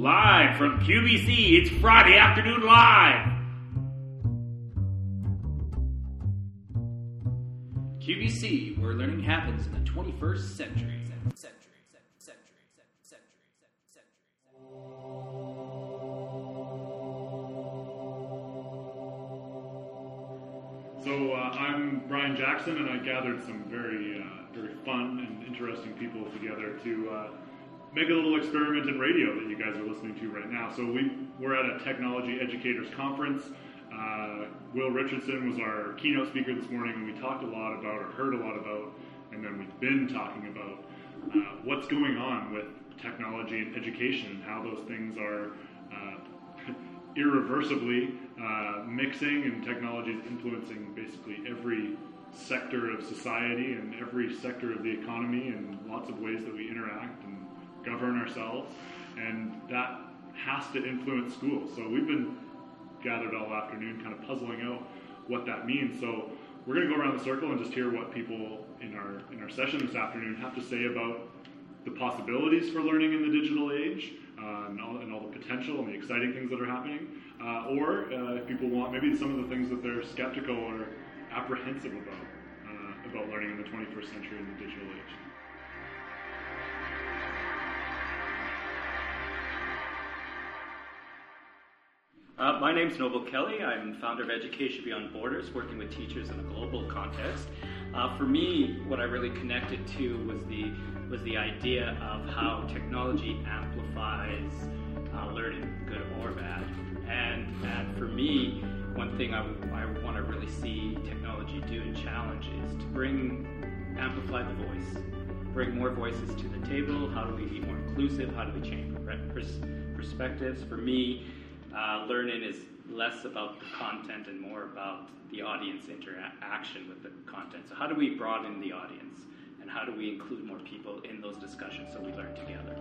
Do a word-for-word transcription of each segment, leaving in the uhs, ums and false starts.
Live from Q B C, it's Friday Afternoon Live! Q B C, where learning happens in the twenty-first century. Century, century, century, century. So uh, I'm Brian Jackson, and I gathered some very, uh, very fun and interesting people together to uh, make a little experiment in radio that you guys are listening to right now. So we, we're at a Technology Educators Conference. Uh, Will Richardson was our keynote speaker this morning, and we talked a lot about, or heard a lot about, and then we've been talking about uh, what's going on with technology and education and how those things are uh, irreversibly uh, mixing, and technology is influencing basically every sector of society and every sector of the economy and lots of ways that we interact and govern ourselves, and that has to influence schools. So we've been gathered all afternoon kind of puzzling out what that means. So we're going to go around the circle and just hear what people in our in our session this afternoon have to say about the possibilities for learning in the digital age, uh, and, all, and all the potential and the exciting things that are happening, uh, or uh, if people want maybe some of the things that they're skeptical or apprehensive about, uh, about learning in the twenty-first century in the digital age. Uh, my name's Noble Kelly. I'm founder of Education Beyond Borders, working with teachers in a global context. Uh, for me, what I really connected to was the was the idea of how technology amplifies uh, learning, good or bad. And, and for me, one thing I, I want to really see technology do and challenge is to bring, amplify the voice, bring more voices to the table. How do we be more inclusive? How do we change pers- perspectives? For me, Uh, learning is less about the content and more about the audience interaction with the content. So how do we broaden the audience, and how do we include more people in those discussions so we learn together?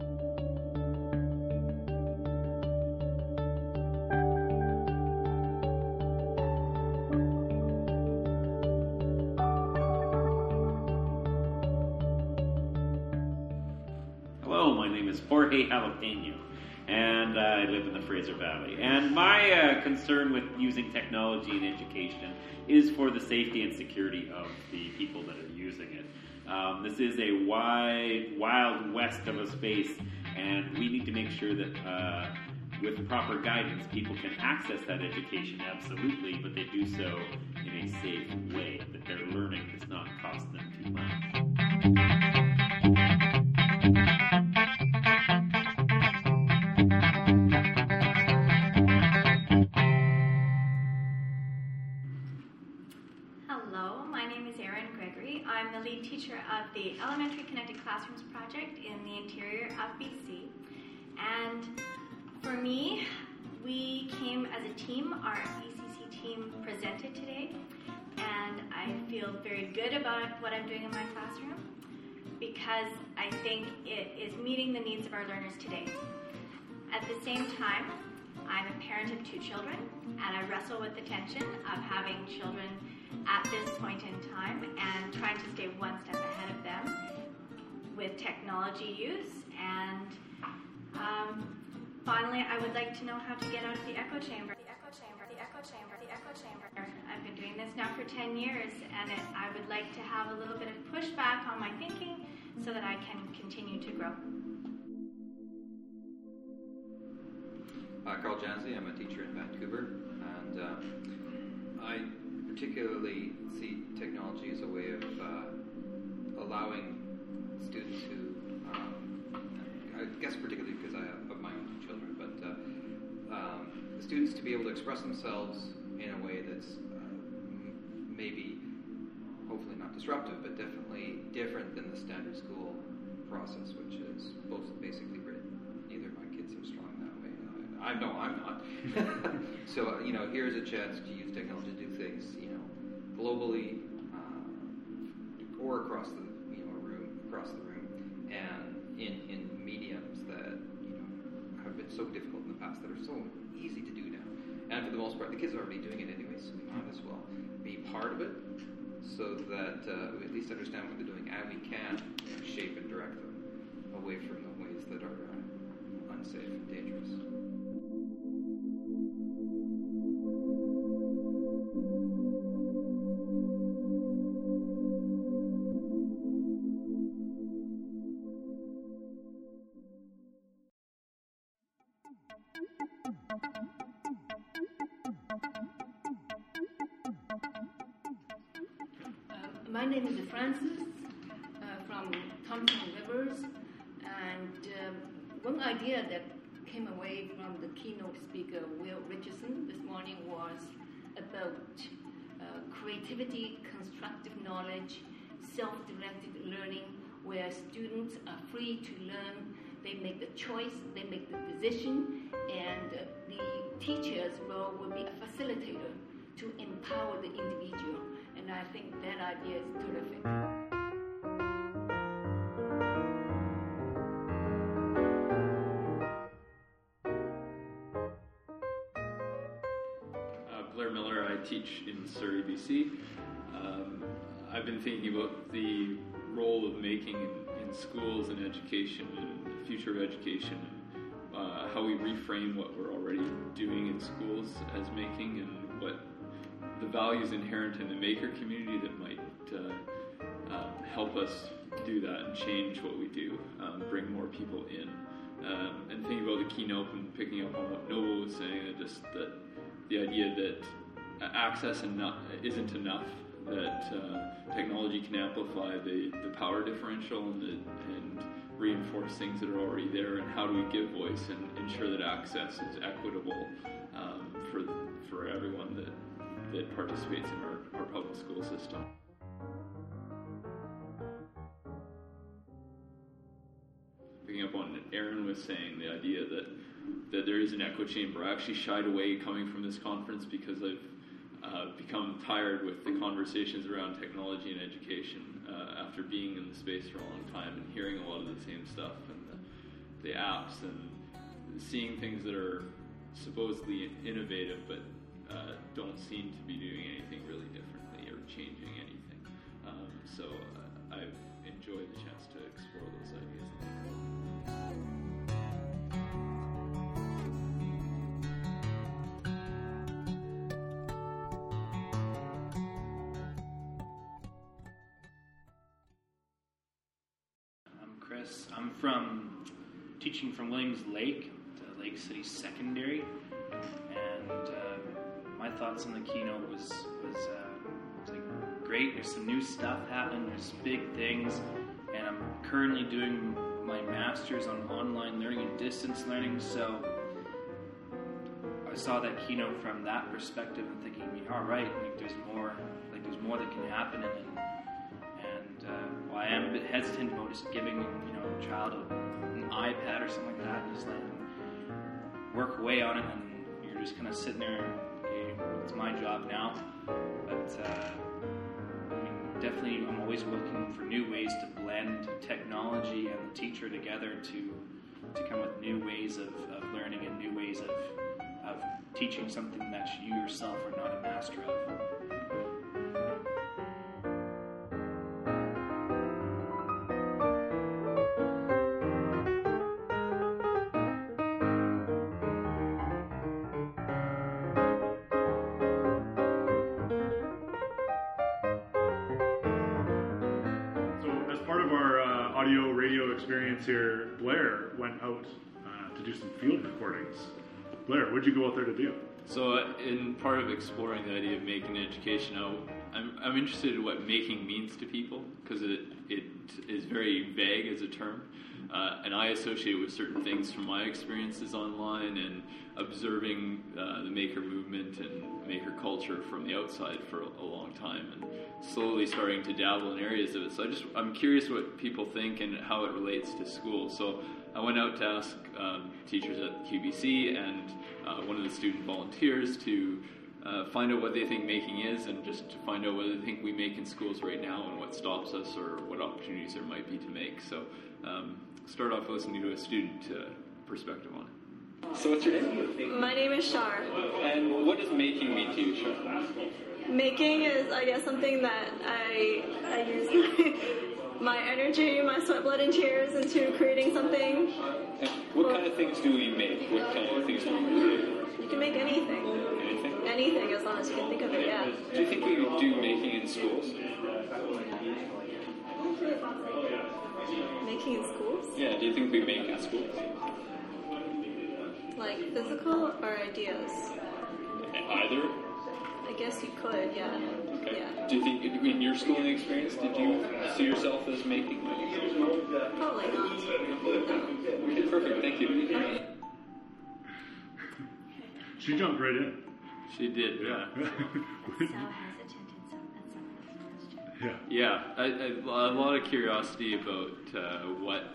Hello, my name is Jorge Jalapeno, and uh, I live in the Fraser Valley. And my uh, concern with using technology in education is for the safety and security of the people that are using it. Um, this is a wide, wild west of a space, and we need to make sure that uh, with proper guidance, people can access that education, absolutely, but they do so in a safe way, that their learning does not cost them too much. I'm the lead teacher of the Elementary Connected Classrooms project in the interior of B C. And for me, we came as a team, our E C C team presented today, and I feel very good about what I'm doing in my classroom because I think it is meeting the needs of our learners today. At the same time, I'm a parent of two children, and I wrestle with the tension of having children at this point in time and trying to stay one step ahead of them with technology use. And um, finally, I would like to know how to get out of the echo chamber. The echo chamber, the echo chamber, the echo chamber. I've been doing this now for ten years, and it, I would like to have a little bit of pushback on my thinking so that I can continue to grow. Uh, Carl Janzi, I'm a teacher in Vancouver, and uh, I particularly see technology as a way of uh, allowing students who, um, I guess particularly because I have, of my own two children, but uh, um, the students to be able to express themselves in a way that's uh, maybe, hopefully not disruptive, but definitely different than the standard school process, which is both basically written. Neither of my kids are strong that way. I know I'm not. So, you know, here's a chance to use technology to do things, you know, globally uh, or across the, you know, room, across the room, and in, in mediums that, you know, have been so difficult in the past that are so easy to do now. And for the most part, the kids are already doing it anyway, so we might as well be part of it so that uh, we at least understand what they're doing, and we can shape and direct them away from the ways that are uh, unsafe and dangerous. My name is Francis uh, from Thompson Rivers, and um, one idea that came away from the keynote speaker, Will Richardson, this morning was about uh, creativity, constructive knowledge, self-directed learning, where students are free to learn. They make the choice, they make the decision, and uh, the teacher's role will be a facilitator to empower the individual. And I think that idea is terrific. Uh, Blair Miller, I teach in Surrey, B C. Um, I've been thinking about the role of making in, in schools and education and the future of education, and uh, how we reframe what we're already doing in schools as making, and what the values inherent in the maker community that might uh, uh, help us do that and change what we do, um, bring more people in. Um, and thinking about the keynote and picking up on what Noble was saying, uh, just that the idea that access enough, isn't enough, that uh, technology can amplify the, the power differential and, the, and reinforce things that are already there, and how do we give voice and ensure that access is equitable um, for, for everyone that that participates in our, our public school system. Picking up on what Aaron was saying, the idea that, that there is an echo chamber. I actually shied away coming from this conference because I've uh, become tired with the conversations around technology and education uh, after being in the space for a long time and hearing a lot of the same stuff, and the, the apps, and seeing things that are supposedly innovative but Uh, don't seem to be doing anything really differently or changing anything. Um, so uh, I've enjoyed the chance to explore those ideas. I'm Chris. I'm from teaching from Williams Lake to Lake City Secondary, and uh, my thoughts on the keynote was was, uh, was like great. There's some new stuff happening. There's big things, and I'm currently doing my master's on online learning and distance learning. So I saw that keynote from that perspective and thinking, all right, like there's more, like there's more that can happen, and and uh, while I am a bit hesitant about just giving you know a child a, an iPad or something like that, and just letting them work away on it, and you're just kind of sitting there. It's my job now, but uh, I mean, definitely I'm always looking for new ways to blend technology and the teacher together to to come with new ways of, of learning and new ways of, of teaching something that you yourself are not a master of. Audio radio experience here, Blair went out uh, to do some field recordings. Blair, what did you go out there to do? So uh, in part of exploring the idea of making education, I'm, I'm interested in what making means to people, because it, it is very vague as a term. Uh, and I associate it with certain things from my experiences online and observing uh, the maker movement and maker culture from the outside for a, a long time, and slowly starting to dabble in areas of it. So I just, I'm curious what people think and how it relates to school. So I went out to ask um, teachers at Q B C and uh, one of the student volunteers to uh, find out what they think making is, and just to find out what they think we make in schools right now and what stops us or what opportunities there might be to make. So um, start off listening to a student uh, perspective on it. So what's your name? My name is Shar. And what does making mean to you, Shar? Making is, I guess, something that I I use my my energy, my sweat, blood, and tears into creating something. And what kind of things do we make? What kind of things do we make? You can make anything. Anything? Anything, as long as you can think of it, yeah. Do you think we do making in schools? Making in schools? Yeah, do you think we make in schools? Like physical or ideas? Either? I guess you could, yeah. Okay. Yeah. Do you think, in your schooling experience, did you see yourself as making? Probably not. No. Okay, perfect, thank you. She jumped right in. She did, yeah. So hesitant in some, in some of those questions. Yeah. Yeah, I, I, a lot of curiosity about uh, what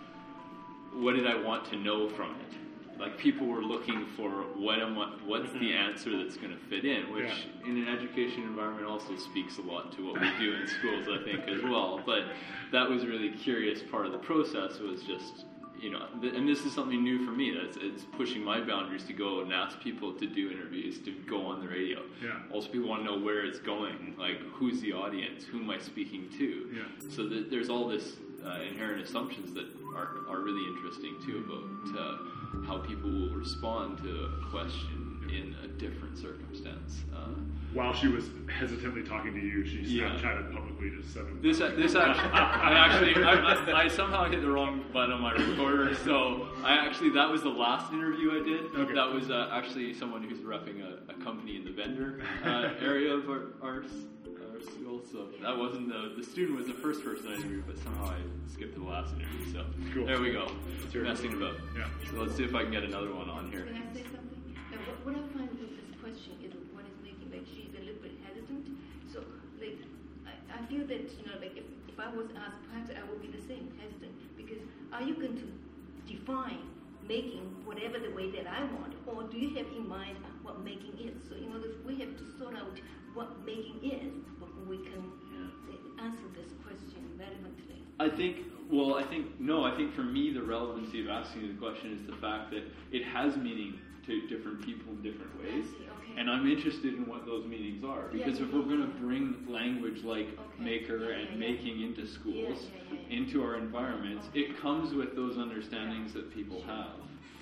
what did I want to know from it. Like people were looking for what am I, what's mm-hmm. the answer that's going to fit in, which yeah. in an education environment also speaks a lot to what we do in schools, I think, as well. But that was a really curious part of the process was just, you know, th- and this is something new for me. That's it's pushing my boundaries to go and ask people to do interviews, to go on the radio. Yeah. Also, people want to know where it's going, like who's the audience, who am I speaking to. Yeah. So th- there's all this uh, inherent assumptions that are are really interesting too about uh, how people will respond to a question in a different circumstance. Uh, While she was hesitantly talking to you, she Yeah. Snapchatted publicly to seven. This, this actually, I actually, I, I, I somehow hit the wrong button on my recorder. So I actually, that was the last interview I did. Okay. That was uh, actually someone who's repping a, a company in the vendor uh, area of our, our our school. So that wasn't the the student was the first person I interviewed, but somehow I skipped the last interview. So Cool. there we go. Sure. Messing about. Yeah. So let's see if I can get another one on here. Can I say something? Now, what, what I find with this question is what is making like she's a little bit hesitant. So like I, I feel that you know like if, if I was asked, perhaps I would be the same, hesitant, because are you going to define making whatever the way that I want, or do you have in mind what making is? So in other words, we have to sort out what making is before we can uh, answer this question relevantly. I think, well, I think, no, I think for me the relevancy of asking the question is the fact that it has meaning to different people in different ways. Okay. And I'm interested in what those meanings are. Because Yeah. if we're going to bring language like Okay. maker Yeah, and yeah, yeah. making into schools, Yeah, yeah, yeah, yeah. into our environments, it comes with those understandings that people have.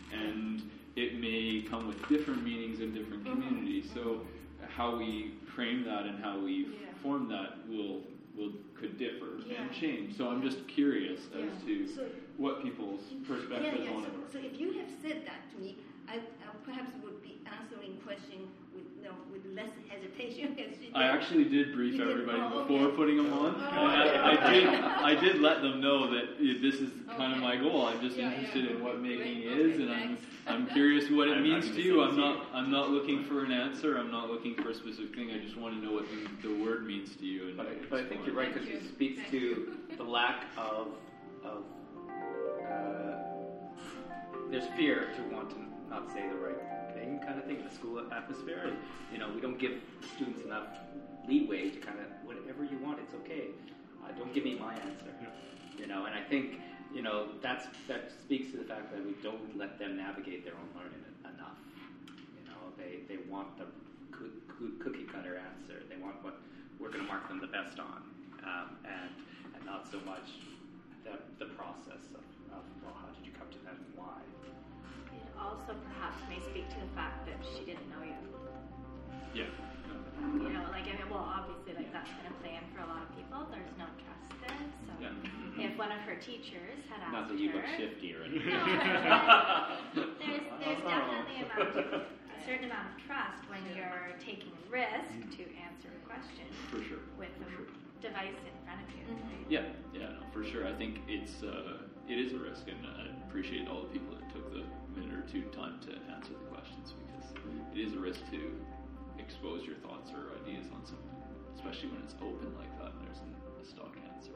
And it may come with different meanings in different Mhm. communities. So how we frame that and how we Yeah. form that will will could differ Yeah. and change. So I'm just curious as Yeah. to So- what people's perspectives Yeah, yeah. on So, it so if you have said that to me, I, I perhaps would be answering question with you know, with less hesitation. As you I did. actually did brief You did? everybody Oh, before okay. putting them on. Oh, And okay. I, I did I did let them know that this is kind of Okay. my goal. I'm just Yeah, interested yeah. in what making Great. is, Okay, and I'm thanks. I'm curious what it I'm- means I'm to the you. same I'm as not you. I'm not looking for an answer. I'm not looking for a specific thing. I just want to know what the, the word means to you. And But I, but I think you're right because Thank it you. speaks Thank to you. the lack of of uh, there's fear to want to not say the right thing, kind of thing in the school atmosphere. And, you know, we don't give students enough leeway to kind of whatever you want, it's okay. Uh, don't give me my answer. You know, and I think you know that's that speaks to the fact that we don't let them navigate their own learning enough. You know, they they want the coo- coo- cookie cutter answer. They want what we're going to mark them the best on, um, and and not so much the the process of, of well, how did you come to that and why? It also perhaps may speak to the fact that she didn't know you. yeah. You know, like, I mean, well, obviously, like, that's going to play in for a lot of people. There's no trust there. So Yeah. if one of her teachers had asked Not that you her... look shifty or anything. No, but there's, there's definitely amount of, a certain amount of trust when you're taking a risk to answer a question For sure. with For a sure. device in front of you. Right? Yeah, yeah, no, for sure. I think it's uh, it is a risk, and I appreciate all the people that took the minute or two time to answer the questions because it is a risk to expose your thoughts or ideas on something, especially when it's open like that and there's a stock answer.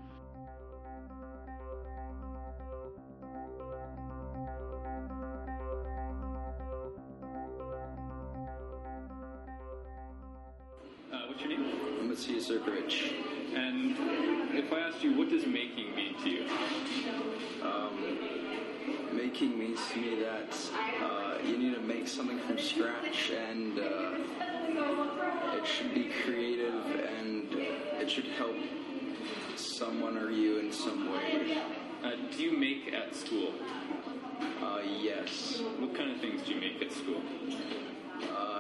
Uh, what's your name? I'm Matthias Zerkovich. And if I asked you, what does making mean to you? Um, making means to me that uh, you need to make something from scratch, and uh, it should be creative, and it should help someone or you in some way. Uh, do you make at school? Uh, yes. What kind of things do you make at school? Uh,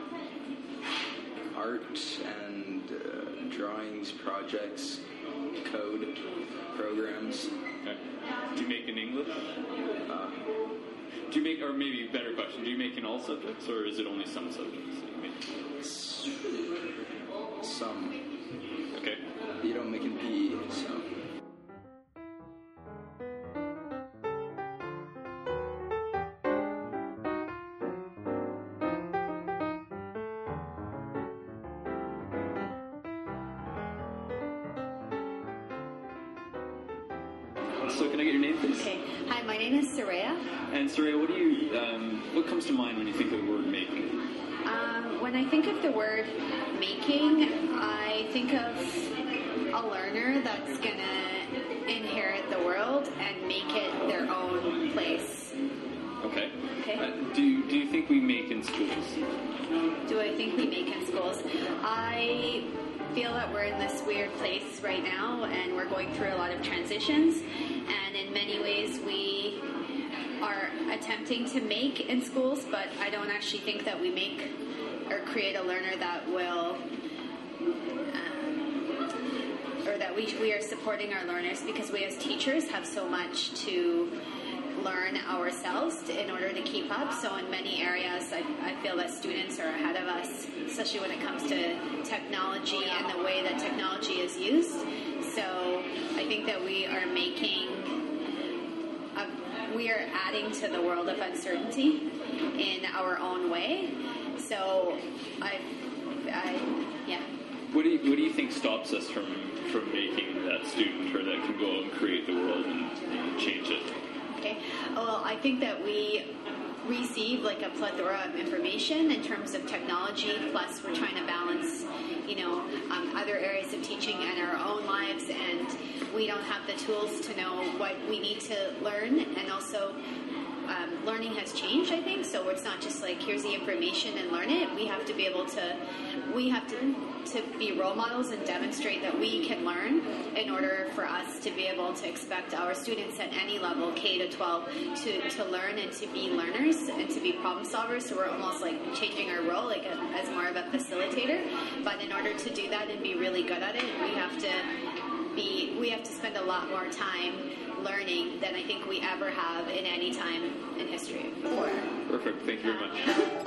art and uh, drawings, projects, code, programs. Okay. Do you make in English? Uh, do you make, or maybe a better question, do you make in all subjects, or is it only some subjects that you make? Some. Okay. You don't make in P E, so. So can I get your name, please? Okay. Hi, my name is Saraya. And Saraya, what do you, um, what comes to mind when you think of the word making? Um, when I think of the word making, I think of a learner that's going to inherit the world and make it their own place. Okay. Okay. Uh, do you, do you think we make in schools? Do I think we make in schools? I feel that we're in this weird place right now, and we're going through a lot of transitions, and in many ways we are attempting to make in schools, but I don't actually think that we make or create a learner that will um, or that we, we are supporting our learners, because we as teachers have so much to learn ourselves to, in order to keep up. So in many areas, I, I feel that students are ahead of us, especially when it comes to technology and the way that technology is used. So I think that we are making, a, we are adding to the world of uncertainty in our own way. So I, I yeah. What do you, what do you think stops us from, from making that student, or that can go and create the world and, and change it? Okay. Well, I think that we receive like a plethora of information in terms of technology, plus we're trying to balance, you know, um, other areas of teaching and our own lives, and we don't have the tools to know what we need to learn, and also um, learning has changed, I think, so it's not just like, here's the information and learn it. We have to be able to, we have to, to be role models and demonstrate that we can learn in order for us to be able to expect our students at any level, K to twelve, to, to learn and to be learners and to be problem solvers. So we're almost like changing our role like a, as more of a facilitator. But in order to do that and be really good at it, we have to be, we have to spend a lot more time learning than I think we ever have in any time in history before. Perfect. Thank you very much.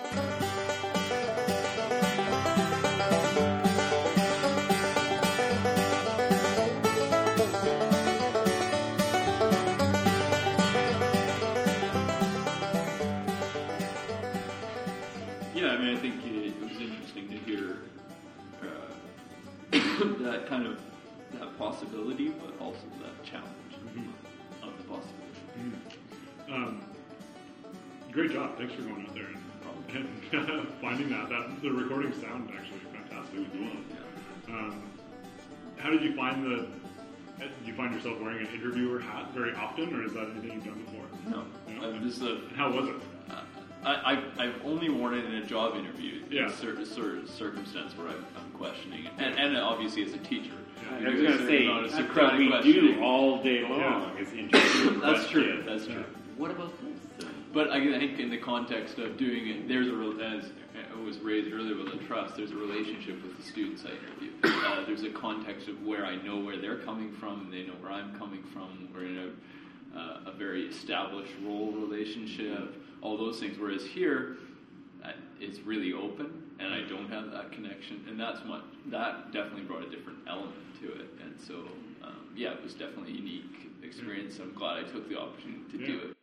Yeah, I mean, I think it was interesting to hear uh, that kind of that possibility, but also that challenge mm-hmm. of the possibility. Mm-hmm. Um, great job! Thanks for going out there and, and finding that. That the recordings sound actually fantastic as well. Yeah. Um, how did you find the? Did you find yourself wearing an interviewer hat very often, or is that anything you've done before? No. no? Uh, this is a, how was it? Uh, I, I've, I've only worn it in a job interview yeah. in a certain, certain circumstance where I'm, I'm questioning it. And, and obviously as a teacher. Yeah. I was going to say, that's what we do all day long yeah. is interview. That's true, that's true. Yeah. What about this? But I think in the context of doing it, there's a, as it was raised earlier with the trust, there's a relationship with the students I interview. Uh, there's a context of where I know where they're coming from, and they know where I'm coming from. We're in a, uh, a very established role relationship, all those things. Whereas here, uh, it's really open, and I don't have that connection, and that's what that definitely brought a different element to it. And so, um, yeah, it was definitely a unique experience. I'm glad I took the opportunity to yeah. do it.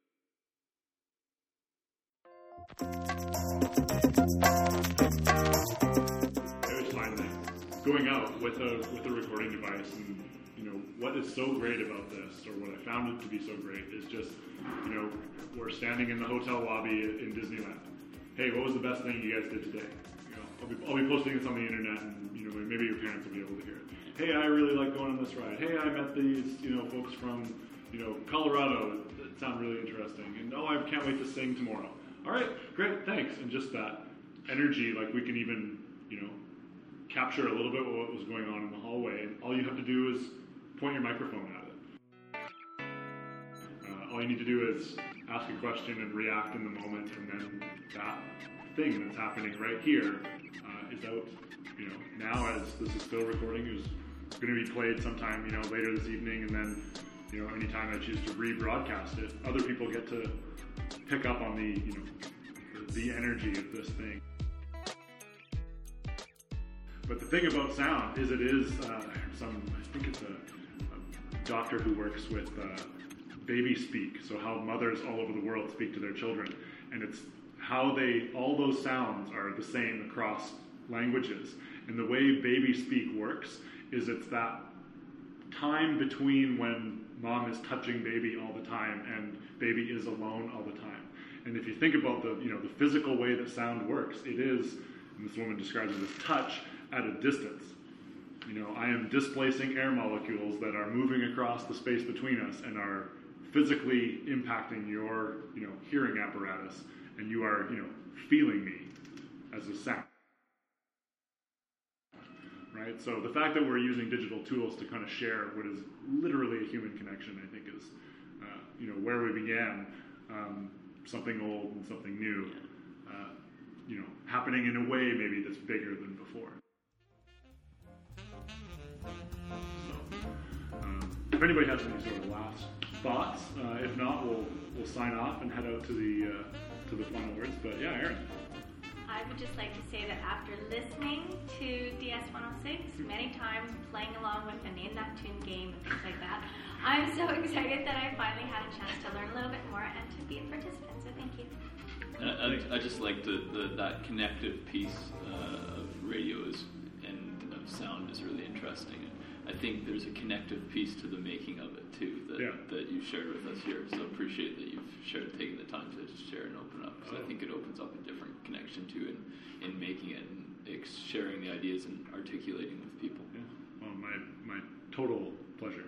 I always find that going out with a with a recording device, and you know what is so great about this, or what I found it to be so great, is just you know we're standing in the hotel lobby in Disneyland. Hey, what was the best thing you guys did today? You know, I'll be I'll be posting this on the internet, and you know maybe your parents will be able to hear it. Hey, I really like going on this ride. Hey, I met these you know folks from you know Colorado that sound really interesting, and oh, I can't wait to sing tomorrow. All right, great, thanks. And just that energy, like we can even, you know, capture a little bit of what was going on in the hallway. And all you have to do do is point your microphone at it. Uh, all you need to do is ask a question and react in the moment, and then that thing that's happening right here uh, is out. You know, now as this is still recording, is going to be played sometime, you know, later this evening, and then, you know, anytime I choose to rebroadcast it, other people get to pick up on the, you know, the, the energy of this thing. But the thing about sound is it is uh, some, I think it's a, a doctor who works with uh, baby speak, so how mothers all over the world speak to their children, and it's how they, all those sounds are the same across languages. And the way baby speak works is it's that time between when mom is touching baby all the time and baby is alone all the time. And if you think about the, you know, the physical way that sound works, it is, and this woman describes it as touch at a distance. You know, I am displacing air molecules that are moving across the space between us and are physically impacting your, you know, hearing apparatus, and you are, you know, feeling me as a sound. Right? So the fact that we're using digital tools to kind of share what is literally a human connection, I think is, uh, you know, where we began, um, something old and something new, uh, you know, happening in a way maybe that's bigger than before. So, um, if anybody has any sort of last thoughts, uh, if not, we'll we'll sign off and head out to the uh, to the final words. But yeah, Aaron. I would just like to say that after listening to D S one oh six many times, playing along with an In That Tune game and things like that, I'm so excited that I finally had a chance to learn a little bit more and to be a participant. So thank you. I, I just like the, the that connective piece uh, of radio is, and of sound is really interesting. And I think there's a connective piece to the making of it too that, yeah. that you've shared with us here. So appreciate that you've shared, taken the time to just share and open up, because oh. I think it opens up a different connection to in, in making it and ex- sharing the ideas and articulating with people. Yeah. Well, my my total pleasure.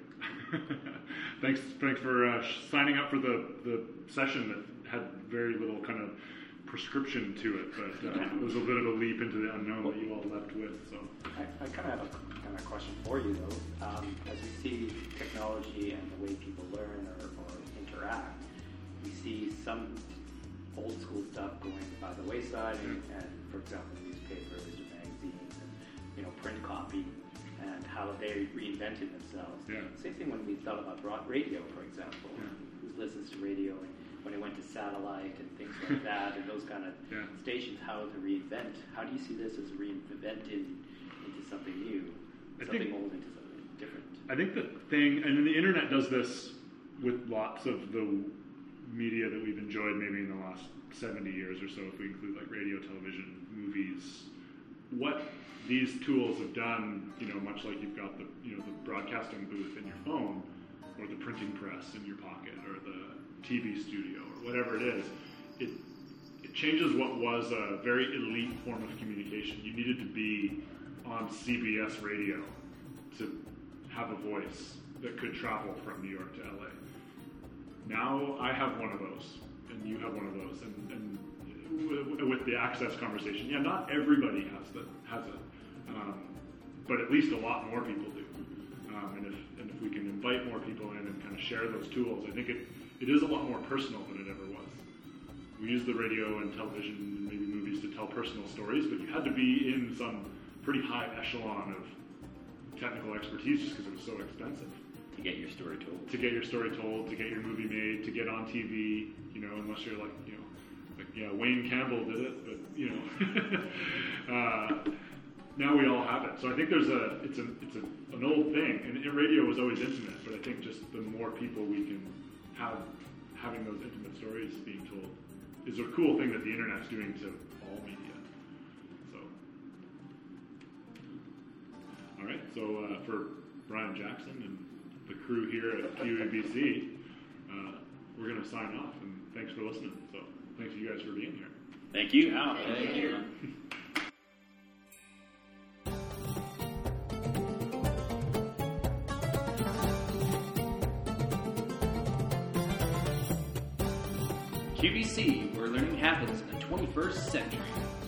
thanks, thanks for uh, signing up for the, the session that had very little kind of prescription to it, but uh, it was a bit of a leap into the unknown that you all left with. So I, I kind of have a kind of question for you though. Um, as we see technology and the way people learn or, or interact, we see some old school stuff going by the wayside, and, and for example, newspapers or magazines, and you know, print copy, and how they reinvented themselves. Yeah. Same thing when we thought about radio, for example. Yeah. Who listens to radio, and when it went to satellite and things like that, and those kind of yeah. stations, how to reinvent. How do you see this as reinvented into something new, I something think, old into something different? I think the thing, and the internet does this with lots of the media that we've enjoyed maybe in the last seventy years or so, if we include like radio, television, movies. What these tools have done, you know, much like you've got the, you know, the broadcasting booth in your phone, or the printing press in your pocket, or the T V studio, or whatever it is, it it changes what was a very elite form of communication. You needed to be on C B S radio to have a voice that could travel from New York to L A. Now I have one of those, and you have one of those, and, and w- with the access conversation, yeah, not everybody has that has it, um, but at least a lot more people do. Um, and if and if we can invite more people in and kind of share those tools, I think it it is a lot more personal than it ever was. We use the radio and television and maybe movies to tell personal stories, but you had to be in some pretty high echelon of technical expertise just because it was so expensive. To get your story told. To get your story told, to get your movie made, to get on T V, you know, unless you're like, you know, like, yeah, Wayne Campbell did it, but, you know. uh, now we all have it. So I think there's a, it's a, it's a, an old thing, and, and radio was always intimate, but I think just the more people we can have having those intimate stories being told is a cool thing that the internet's doing to all media. So, all right, so uh, for Brian Jackson and the crew here at Q E B C, uh, we're going to sign off, and thanks for listening. So thanks to you guys for being here. Thank you. Oh, thank, thank you. you. Q B C, where learning happens in the twenty-first century.